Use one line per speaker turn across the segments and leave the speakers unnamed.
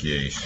case.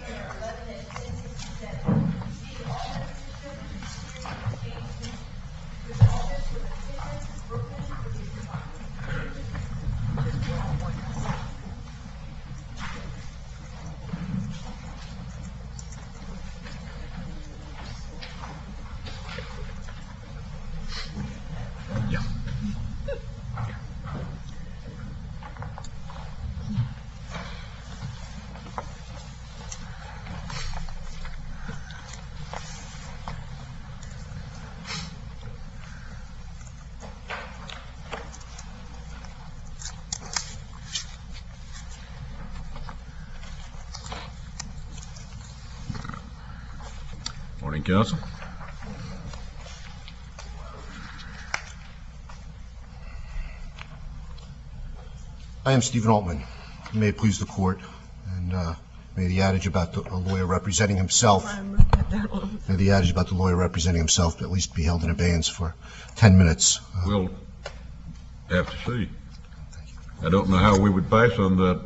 Morning, counsel.
I am Stephen Altman. May it please the court, and may the adage about a lawyer representing himself, may the adage about the lawyer representing himself at least be held in abeyance for 10 minutes.
We'll have to see. I don't know how we would pass on that.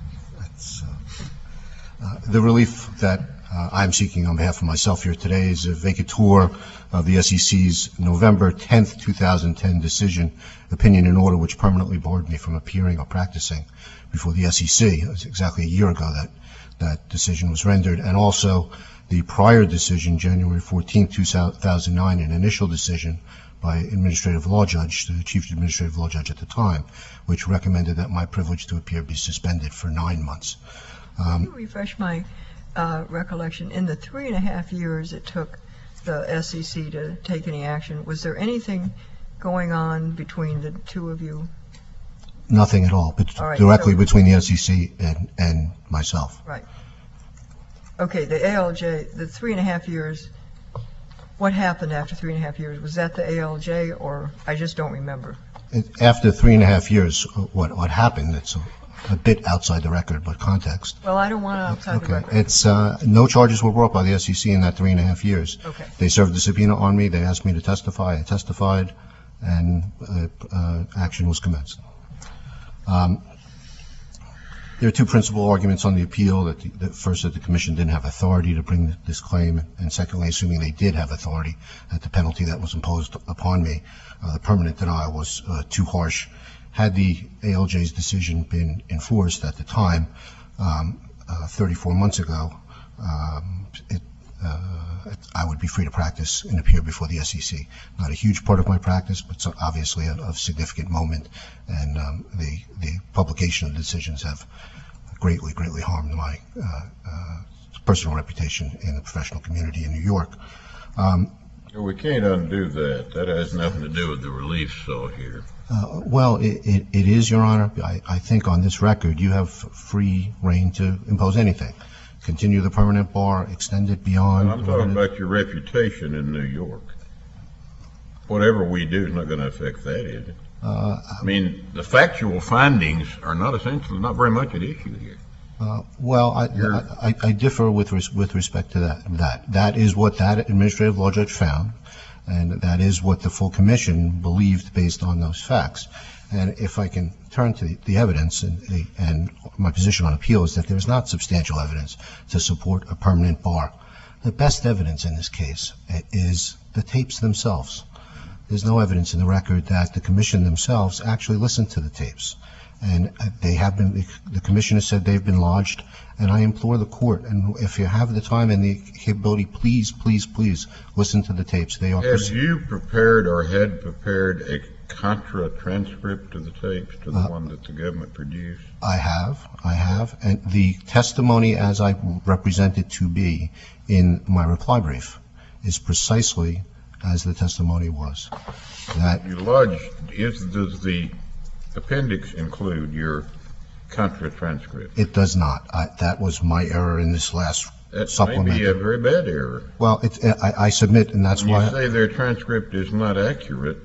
The relief that I'm seeking on behalf of myself here today is a vacatur of the SEC's November 10th, 2010 decision, opinion and order, which permanently barred me from appearing or practicing before the SEC. It was exactly a year ago that decision was rendered, and also the prior decision, January 14th, 2009, an initial decision by administrative law judge, the chief administrative law judge at the time, which recommended that my privilege to appear be suspended for 9 months.
Can you refresh my recollection? In the 3.5 years it took the SEC to take any action, was there anything going on between the two of you?
Nothing at all, but
right,
directly between the SEC and myself.
Right. Okay, the ALJ, the 3.5 years, what happened after 3.5 years? Was that the ALJ, or I just don't remember?
After 3.5 years, what happened, it's a bit outside the record, but context.
Well, I don't want to outside the record.
It's no charges were brought by the SEC in that 3.5 years.
Okay.
They served the subpoena on me. They asked me to testify. I testified, and action was commenced. There are two principal arguments on the appeal. That first, that the commission didn't have authority to bring this claim, and secondly, assuming they did have authority, that the penalty that was imposed upon me, the permanent denial, was too harsh. Had the ALJ's decision been enforced at the time, 34 months ago, I would be free to practice and appear before the SEC. Not a huge part of my practice, but obviously a significant moment, and the publication of the decisions have greatly harmed my personal reputation in the professional community in New York.
We can't undo that. That has nothing to do with the relief sought here.
Well, it is, Your Honor. I think on this record you have free reign to impose anything. Continue the permanent bar, extend it beyond.
Well, I'm talking about your reputation in New York. Whatever we do is not going to affect that, is it? I mean, the factual findings are not very much at issue here.
Well, I differ with respect to that. That is what that administrative law judge found, and that is what the full commission believed based on those facts. And if I can turn to the evidence, and my position on appeal is that there is not substantial evidence to support a permanent bar. The best evidence in this case is the tapes themselves. There's no evidence in the record that the commission themselves actually listened to the tapes. And they have been, the commission has said they've been lodged, and I implore the court, and if you have the time and the capability, please listen to the tapes. They are.
Have you prepared or had prepared a contra transcript of the tapes to the one that the government produced?
I have, and the testimony as I represent it to be in my reply brief is precisely as the testimony was. That
you lodged, does the appendix include your contra transcript?
It does not. That was my error in this last supplement.
That may be a very bad error.
Well, I submit, and that's why.
When you say their transcript is not accurate,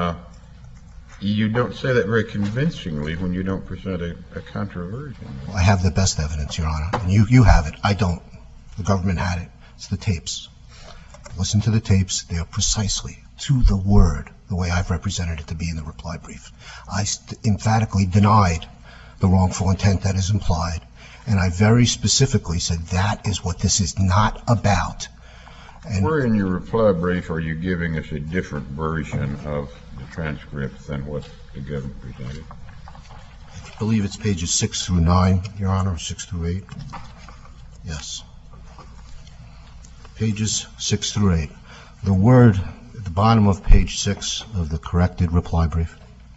you don't say that very convincingly when you don't present a controversion.
Well, I have the best evidence, Your Honor. And you have it. I don't. The government had it. It's the tapes. Listen to the tapes. They are precisely, to the word, the way I've represented it to be in the reply brief. I emphatically denied the wrongful intent that is implied, And I very specifically said that is what this is not about. And
where in your reply brief are you giving us a different version of the transcript than what the government presented?
I believe it's pages 6 through 9, Your Honor, 6 through 8. Yes. Pages 6 through 8. The word at the bottom of page 6 of the corrected reply brief.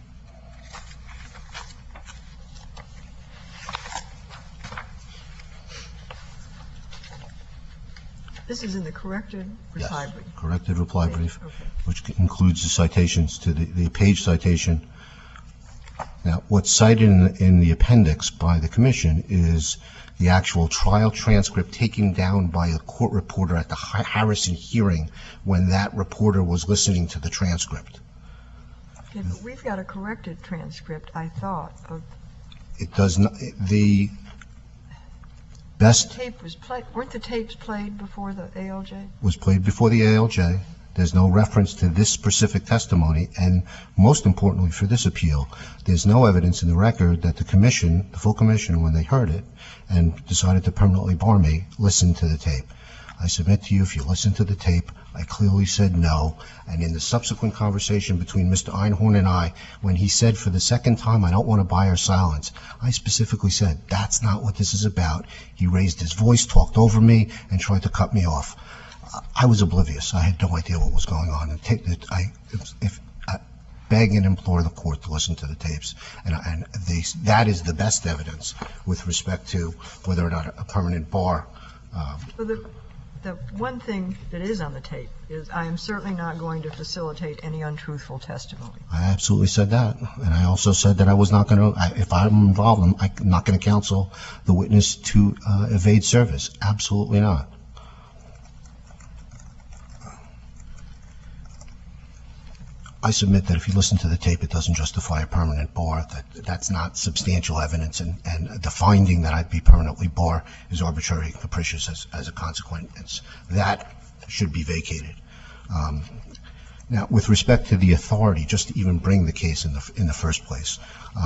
This is in the corrected reply brief?
Corrected reply brief,
Okay.
which includes the citations to the page citation. Now, what's cited in the appendix by the commission is the actual trial transcript taken down by a court reporter at the Harrison hearing when that reporter was listening to the transcript.
Okay, but we've got a corrected transcript, I thought, of
It does not, the best
tape was played. Weren't the tapes played before the ALJ?
was played before the ALJ. There's no reference to this specific testimony, and most importantly for this appeal, there's no evidence in the record that the commission, the full commission, when they heard it and decided to permanently bar me, listened to the tape. I submit to you, if you listen to the tape, I clearly said no, and in the subsequent conversation between Mr. Einhorn and I, when he said for the second time, I don't want to buy her silence, I specifically said, that's not what this is about. He raised his voice, talked over me, and tried to cut me off. I was oblivious. I had no idea what was going on. And I beg and implore the court to listen to the tapes. And that is the best evidence with respect to whether or not a permanent bar.
Well, the one thing that is on the tape is I am certainly not going to facilitate any untruthful testimony.
I absolutely said that. And I also said that I was not going to, if I'm involved, I'm not going to counsel the witness to evade service. Absolutely not. I submit that if you listen to the tape, it doesn't justify a permanent bar, that's not substantial evidence, and the finding that I'd be permanently barred is arbitrary and capricious as a consequence. That should be vacated. Now, with respect to the authority, just to even bring the case in the first place,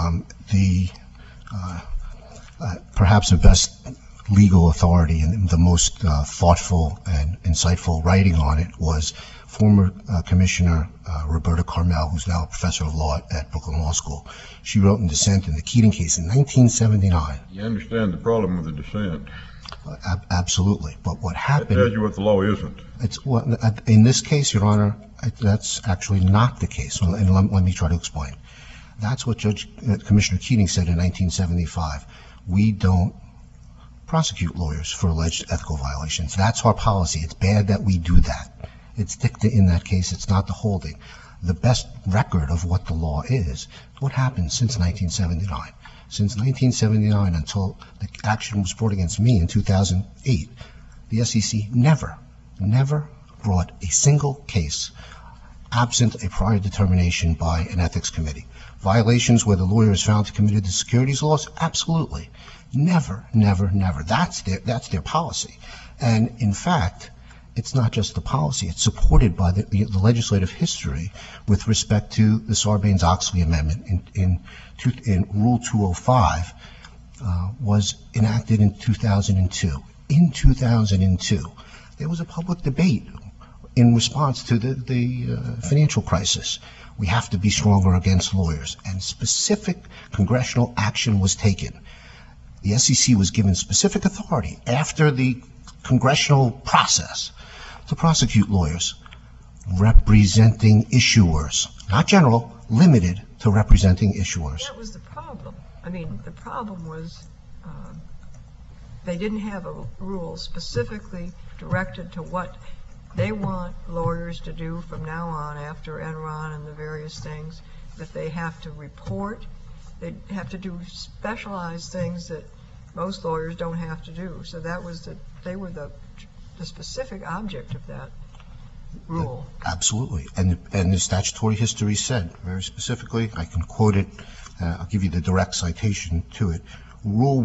perhaps the best legal authority and the most thoughtful and insightful writing on it was former Commissioner Roberta Carmel, who's now a professor of law at Brooklyn Law School. She wrote in dissent in the Keating case in 1979.
You understand the problem with the dissent.
Absolutely. But what happened...
It tells you what the law isn't.
In this case, Your Honor, that's actually not the case. And let me try to explain. That's what Commissioner Keating said in 1975. We don't prosecute lawyers for alleged ethical violations. That's our policy. It's bad that we do that. It's dicta in that case. It's not the holding. The best record of what the law is, what happened since 1979. Since 1979 until the action was brought against me in 2008, the SEC never brought a single case absent a prior determination by an ethics committee. Violations where the lawyer is found to have committed the securities laws? Absolutely. Never. That's their policy. And in fact, it's not just the policy. It's supported by the legislative history with respect to the Sarbanes-Oxley Amendment in Rule 205 was enacted in 2002. In 2002, there was a public debate in response to the financial crisis. We have to be stronger against lawyers, and specific congressional action was taken. The SEC was given specific authority after the congressional process to prosecute lawyers representing issuers, not general, limited to representing issuers.
That was the problem. I mean, the problem was they didn't have a rule specifically directed to what they want lawyers to do from now on after Enron and the various things, that they have to report. They have to do specialized things that most lawyers don't have to do. So that was they were the specific object of that rule.
Absolutely. And the statutory history said very specifically, I can quote it, I'll give you the direct citation to it. Rule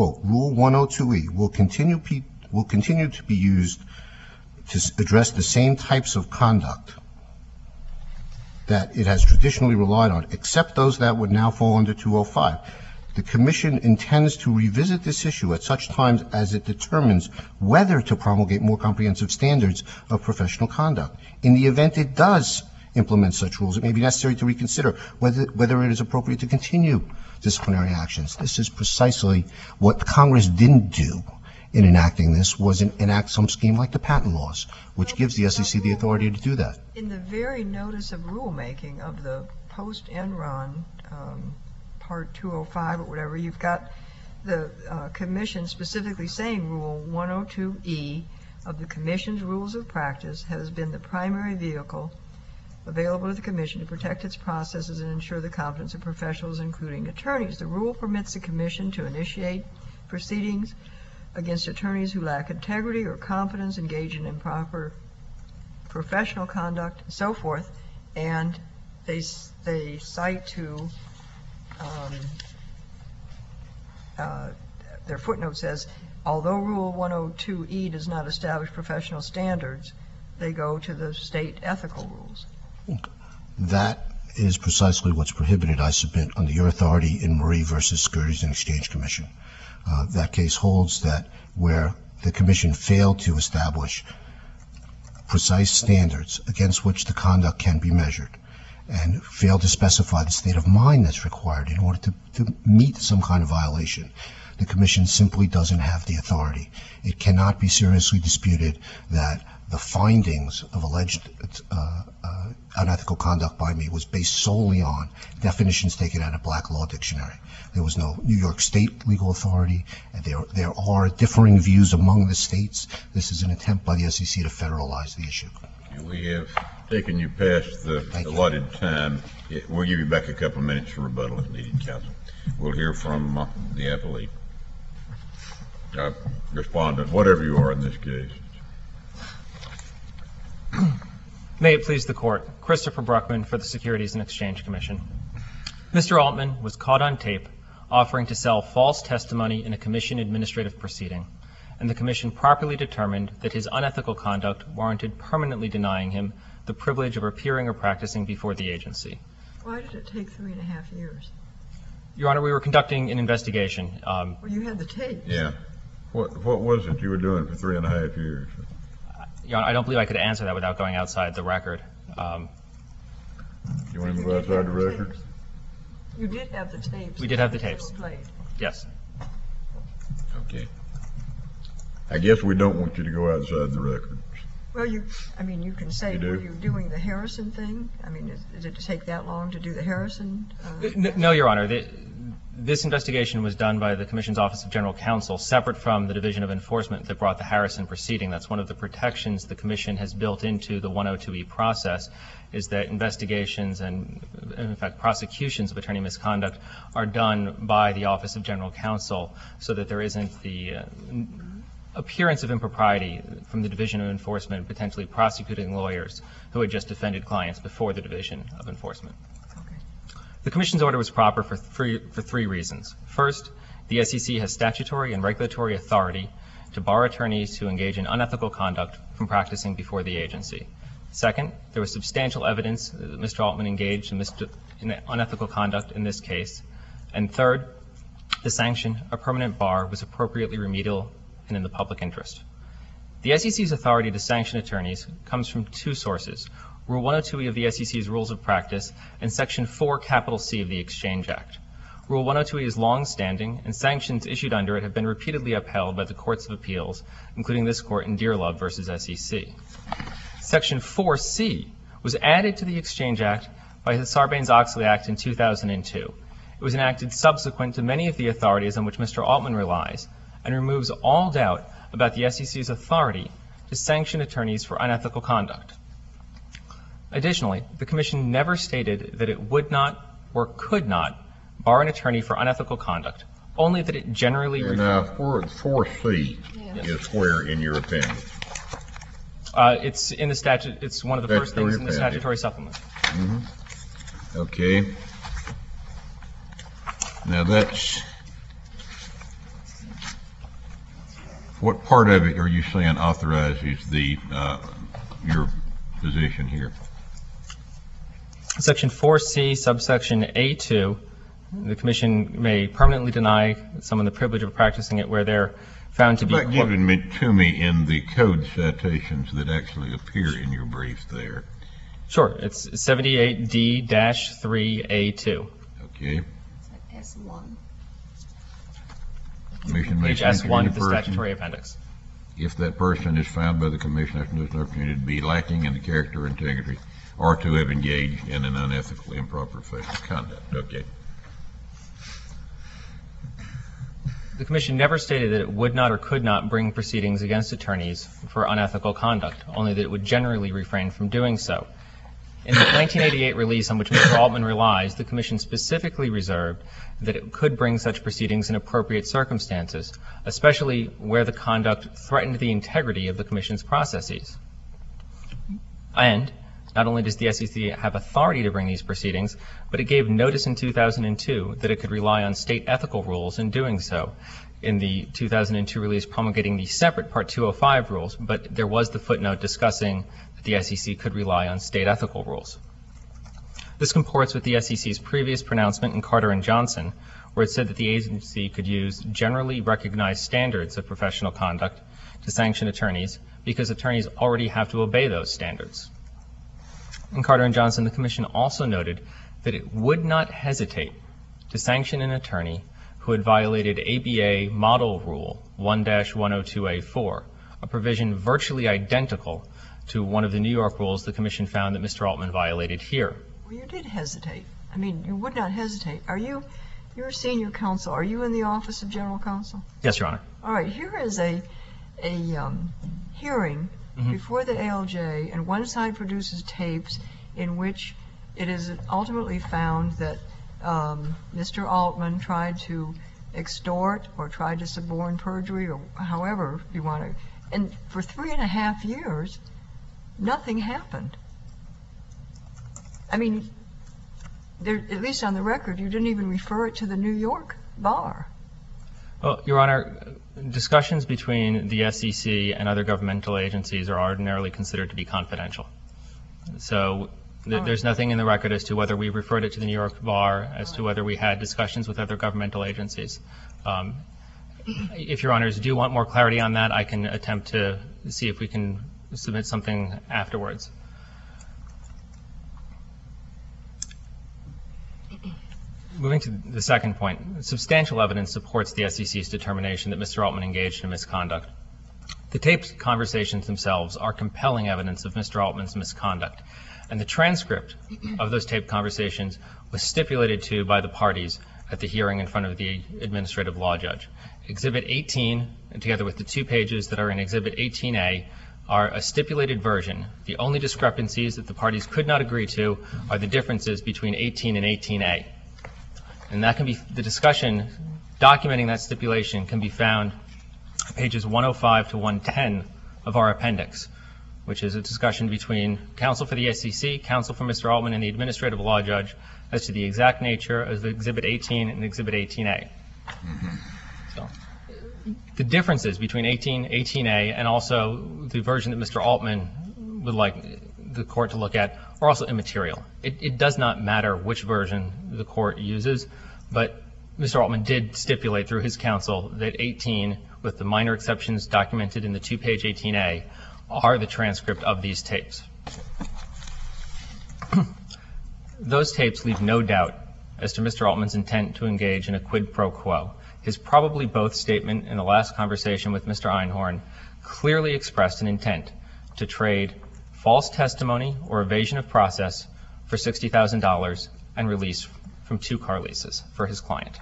102E will continue to be used to address the same types of conduct that it has traditionally relied on, except those that would now fall under 205. The Commission intends to revisit this issue at such times as it determines whether to promulgate more comprehensive standards of professional conduct. In the event it does implement such rules, it may be necessary to reconsider whether it is appropriate to continue disciplinary actions. This is precisely what Congress didn't do in enacting this, was enact some scheme like the patent laws, which gives the SEC the authority to do that.
In the very notice of rulemaking of the post-Enron Part 205 or whatever, you've got the Commission specifically saying Rule 102E of the Commission's Rules of Practice has been the primary vehicle available to the Commission to protect its processes and ensure the confidence of professionals, including attorneys. The rule permits the Commission to initiate proceedings against attorneys who lack integrity or competence, engage in improper professional conduct, and so forth. And they cite to their footnote says, although Rule 102E does not establish professional standards, they go to the state ethical rules.
That is precisely what's prohibited, I submit, under your authority in Marie versus Securities and Exchange Commission. That case holds that where the Commission failed to establish precise standards against which the conduct can be measured and failed to specify the state of mind that's required in order to meet some kind of violation, the Commission simply doesn't have the authority. It cannot be seriously disputed that the findings of alleged unethical conduct by me was based solely on definitions taken out of Black Law Dictionary. There was no New York State legal authority, and there are differing views among the states. This is an attempt by the SEC to federalize the issue.
We have taken you past the allotted time. We'll give you back a couple of minutes for rebuttal if needed, Counsel. We'll hear from the appellee. Respondent, whatever you are in this case.
May it please the Court. Christopher Bruckman for the Securities and Exchange Commission. Mr. Altman was caught on tape offering to sell false testimony in a Commission administrative proceeding, and the Commission properly determined that his unethical conduct warranted permanently denying him the privilege of appearing or practicing before the agency.
Why did it take 3.5 years?
Your Honor, we were conducting an investigation.
Well, you had the tape.
Yeah. What was it you were doing for 3.5 years?
Your Honor, I don't believe I could answer that without going outside the record.
You want to go outside the record?
You did have the tapes.
We did have the tapes.
Played.
Yes.
Okay. I guess we don't want you to go outside the record.
Well, you can say,
You do?
were you doing the Harrison thing? I mean, did it take that long to do the Harrison?
No, Your Honor. This investigation was done by the Commission's Office of General Counsel, separate from the Division of Enforcement that brought the Harrison proceeding. That's one of the protections the Commission has built into the 102E process, is that investigations and, in fact, prosecutions of attorney misconduct are done by the Office of General Counsel so that there isn't the appearance of impropriety from the Division of Enforcement potentially prosecuting lawyers who had just defended clients before the Division of Enforcement. The Commission's order was proper for three reasons. First, the SEC has statutory and regulatory authority to bar attorneys who engage in unethical conduct from practicing before the agency. Second, there was substantial evidence that Mr. Altman engaged in unethical conduct in this case. And third, the sanction, a permanent bar, was appropriately remedial and in the public interest. The SEC's authority to sanction attorneys comes from two sources: Rule 102E of the SEC's Rules of Practice and Section 4C of the Exchange Act. Rule 102E is long-standing, and sanctions issued under it have been repeatedly upheld by the Courts of Appeals, including this Court in Dearlove versus SEC. Section 4C was added to the Exchange Act by the Sarbanes-Oxley Act in 2002. It was enacted subsequent to many of the authorities on which Mr. Altman relies, and removes all doubt about the SEC's authority to sanction attorneys for unethical conduct. Additionally, the Commission never stated that it would not or could not bar an attorney for unethical conduct, only that it generally...
Now, 4C is where, in your opinion?
It's in the statute. It's one of the first things in the statutory supplement.
Mm-hmm. Okay. Now, that's... What part of it are you saying authorizes the your position here?
Section 4C, subsection A2, The Commission may permanently deny someone the privilege of practicing it where they're found to be...
About giving it to me in the code citations that actually appear in your brief there.
Sure. It's 78D-3A2.
Okay.
S1.
Commission may
Page
censure
S1
any
of the
person
statutory appendix.
if that person is found by the Commission after notice and opportunity to be lacking in the character or integrity or to have engaged in an unethical, improper, professional conduct. Okay.
The Commission never stated that it would not or could not bring proceedings against attorneys for unethical conduct, only that it would generally refrain from doing so. In the 1988 release on which Mr. Altman relies, the Commission specifically reserved that it could bring such proceedings in appropriate circumstances, especially where the conduct threatened the integrity of the Commission's processes. And not only does the SEC have authority to bring these proceedings, but it gave notice in 2002 that it could rely on state ethical rules in doing so. In the 2002 release promulgating the separate Part 205 rules, but there was the footnote discussing that the SEC could rely on state ethical rules. This comports with the SEC's previous pronouncement in Carter and Johnson, where it said that the agency could use generally recognized standards of professional conduct to sanction attorneys because attorneys already have to obey those standards. In Carter and Johnson, the Commission also noted that it would not hesitate to sanction an attorney who had violated ABA Model Rule 1-102A4, a provision virtually identical to one of the New York rules the Commission found that Mr. Altman violated here.
Well, you did hesitate. I mean, you would not hesitate. You're senior counsel. Are you in the Office of General Counsel?
Yes, Your Honor.
All right. Here is a hearing before the ALJ, and one side produces tapes in which it is ultimately found that Mr. Altman tried to extort or tried to suborn perjury or however you want to. And for 3.5 years, nothing happened. I mean, at least on the record, you didn't even refer it to the New York bar.
Well, Your Honor, discussions between the SEC and other governmental agencies are ordinarily considered to be confidential. So there's nothing in the record as to whether we referred it to the New York bar, as to whether we had discussions with other governmental agencies. If Your Honors do want more clarity on that, I can attempt to see if we can submit something afterwards. Moving to the second point, substantial evidence supports the SEC's determination that Mr. Altman engaged in misconduct. The taped conversations themselves are compelling evidence of Mr. Altman's misconduct, and the transcript of those taped conversations was stipulated to by the parties at the hearing in front of the administrative law judge. Exhibit 18, together with the 2 pages that are in Exhibit 18A, are a stipulated version. The only discrepancies that the parties could not agree to are the differences between 18 and 18A. And that can be, the discussion documenting that stipulation can be found pages 105 to 110 of our appendix, which is a discussion between counsel for the SEC, counsel for Mr. Altman, and the administrative law judge as to the exact nature of Exhibit 18 and Exhibit 18A. So, the differences between 18, 18A, and also the version that Mr. Altman would like the court to look at are also immaterial. It does not matter which version the court uses, but Mr. Altman did stipulate through his counsel that 18, with the minor exceptions documented in the 2-page 18A, are the transcript of these tapes. Those tapes leave no doubt as to Mr. Altman's intent to engage in a quid pro quo. His probably both statement in the last conversation with Mr. Einhorn clearly expressed an intent to trade false testimony or evasion of process for $60,000 and release from 2 car leases for his client.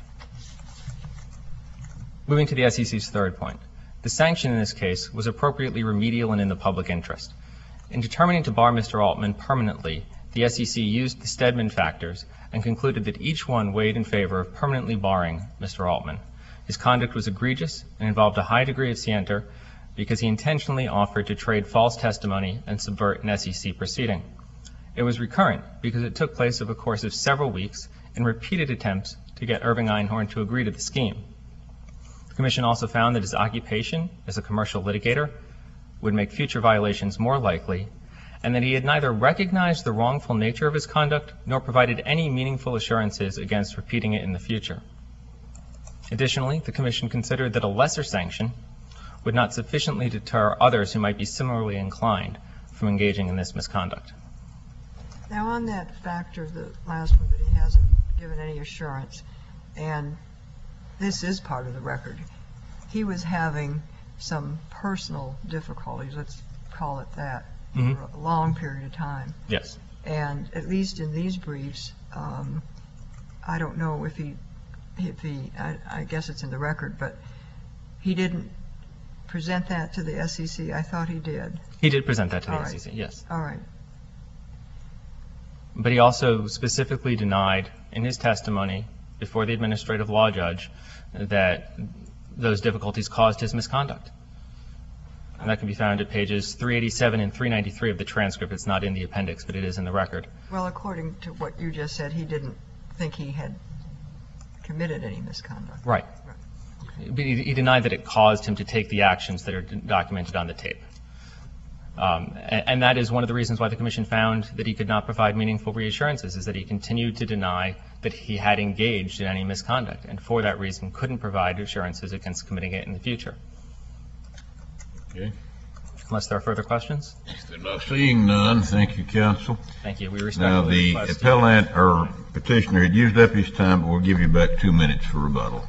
Moving to the SEC's third point, the sanction in this case was appropriately remedial and in the public interest. In determining to bar Mr. Altman permanently, the SEC used the Stedman factors and concluded that each one weighed in favor of permanently barring Mr. Altman. His conduct was egregious and involved a high degree of scienter because he intentionally offered to trade false testimony and subvert an SEC proceeding. It was recurrent because it took place over a course of several weeks in repeated attempts to get Irving Einhorn to agree to the scheme. The Commission also found that his occupation as a commercial litigator would make future violations more likely, and that he had neither recognized the wrongful nature of his conduct nor provided any meaningful assurances against repeating it in the future. Additionally, the Commission considered that a lesser sanction would not sufficiently deter others who might be similarly inclined from engaging in this misconduct.
Now, on that factor, the last one, that he hasn't given any assurance, and this is part of the record, he was having some personal difficulties, let's call it that, for a long period of time.
Yes.
And at least in these briefs, I don't know if he, I guess it's in the record, but he didn't present that to the SEC. I thought he did.
He did present that to the
All right.
SEC, yes.
All right.
But he also specifically denied in his testimony before the administrative law judge that those difficulties caused his misconduct. And that can be found at pages 387 and 393 of the transcript. It's not in the appendix, but it is in the record.
Well, according to what you just said, he didn't think he had committed any misconduct.
Right. But he denied that it caused him to take the actions that are documented on the tape. And that is one of the reasons why the Commission found that he could not provide meaningful reassurances, is that he continued to deny that he had engaged in any misconduct, and for that reason couldn't provide assurances against committing it in the future.
Okay.
Unless there are further questions?
Seeing none, thank you, counsel.
Thank you. We
Now,
respectfully
the
request.
appellant or petitioner had used up his time, but we'll give you back 2 minutes for rebuttal.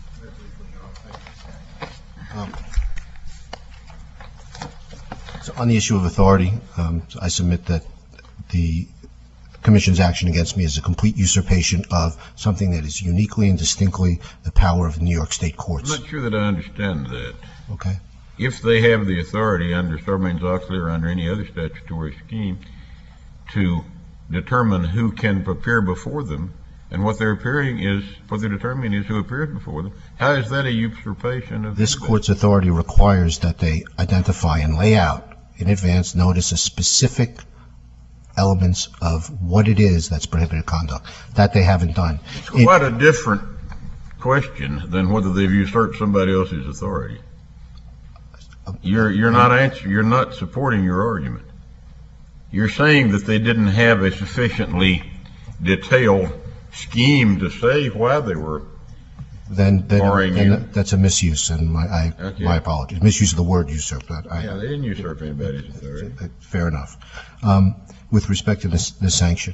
So on the issue of authority, I submit that the Commission's action against me is a complete usurpation of something that is uniquely and distinctly the power of the New York State
I'm
courts.
not sure that I understand that.
Okay?
If they have the authority under Sarbanes-Oxley or under any other statutory scheme to determine who can appear before them, and what they're determining is who appears before them, how is that a usurpation of
This
anybody?
court's authority requires that they identify and lay out in advance notice of specific elements of what it is that's prohibited conduct. That they haven't done.
It's quite a different question than whether they've usurped somebody else's authority. You're not supporting your argument. You're saying that they didn't have a sufficiently detailed scheme to say why they were
Then
barring you.
that's a misuse, and my apologies. Misuse of the word usurp.
Yeah, they didn't usurp anybody's authority.
Fair enough. With respect to this sanction,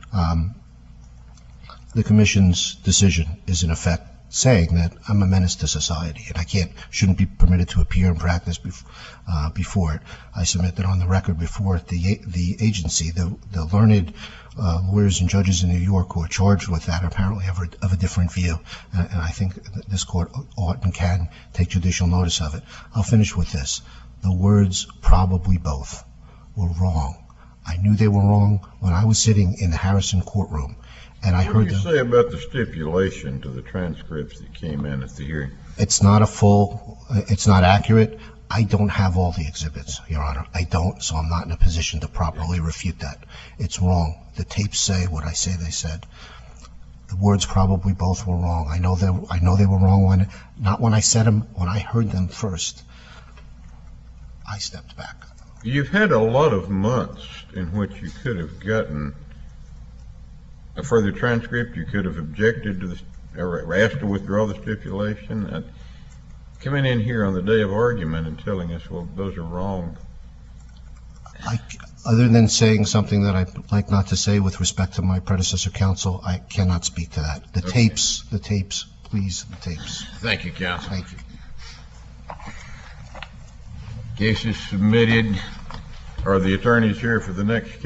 the Commission's decision is in effect saying that I'm a menace to society and I shouldn't be permitted to appear and practice before it. I submit that on the record before the agency, the learned lawyers and judges in New York who are charged with that apparently have of a different view, and I think that this court ought and can take judicial notice of it. I'll finish with this. The words "probably both" were wrong. I knew they were wrong when I was sitting in the Harrison courtroom, and I
What
heard
do you
them.
say about the stipulation to the transcripts that came in at the hearing?
It's not accurate. I don't have all the exhibits, Your Honor. I don't, so I'm not in a position to properly refute that. It's wrong. The tapes say what I say they said. The words "probably both" were wrong. I know they were wrong not when I said them, when I heard them first. I stepped back.
You've had a lot of months in which you could have gotten a further transcript. You could have objected to or asked to withdraw the stipulation. Coming in here on the day of argument and telling us, well, those are wrong.
Other than saying something that I'd like not to say with respect to my predecessor counsel, I cannot speak to that. The tapes, please, the tapes.
Thank you, counsel.
Thank you.
Case is submitted. Are the attorneys here for the next case?